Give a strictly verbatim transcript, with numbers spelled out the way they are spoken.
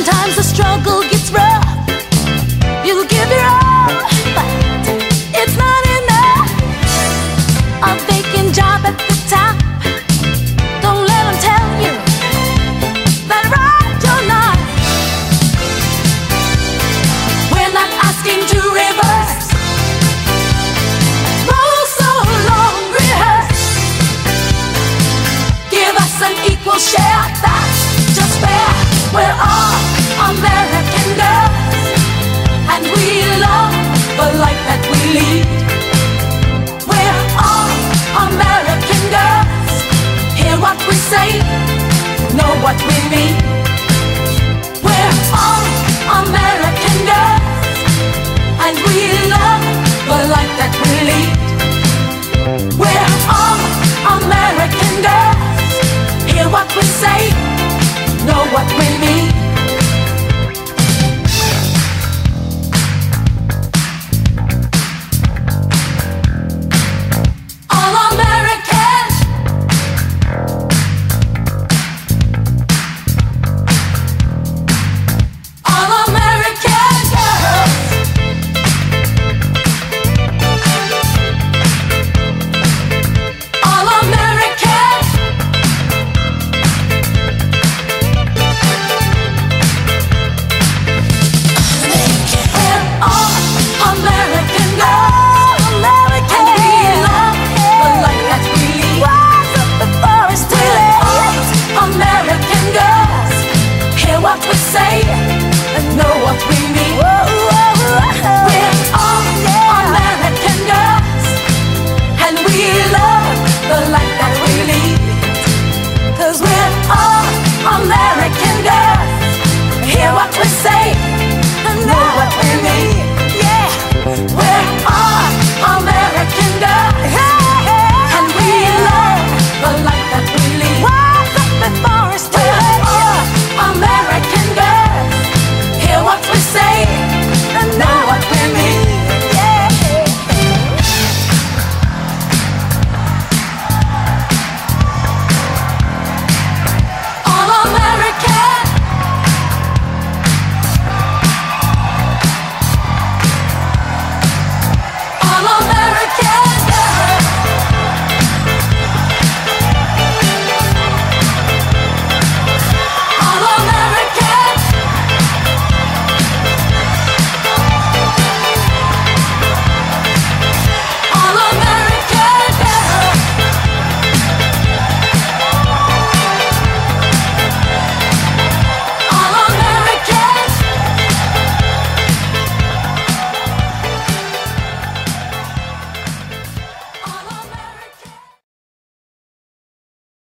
Sometimes the struggle gets rough. You'll give your all, but it's not enough. A vacant job at the top. Don't let them tell you that right you're not. We're not asking to reverse. Roll so long, rehearse. Give us an equal share. That's just fair. We're all American girls, and we love the life that we lead. We're all American girls. Hear what we say, know what we mean. We're all American girls, and we love the life that we lead.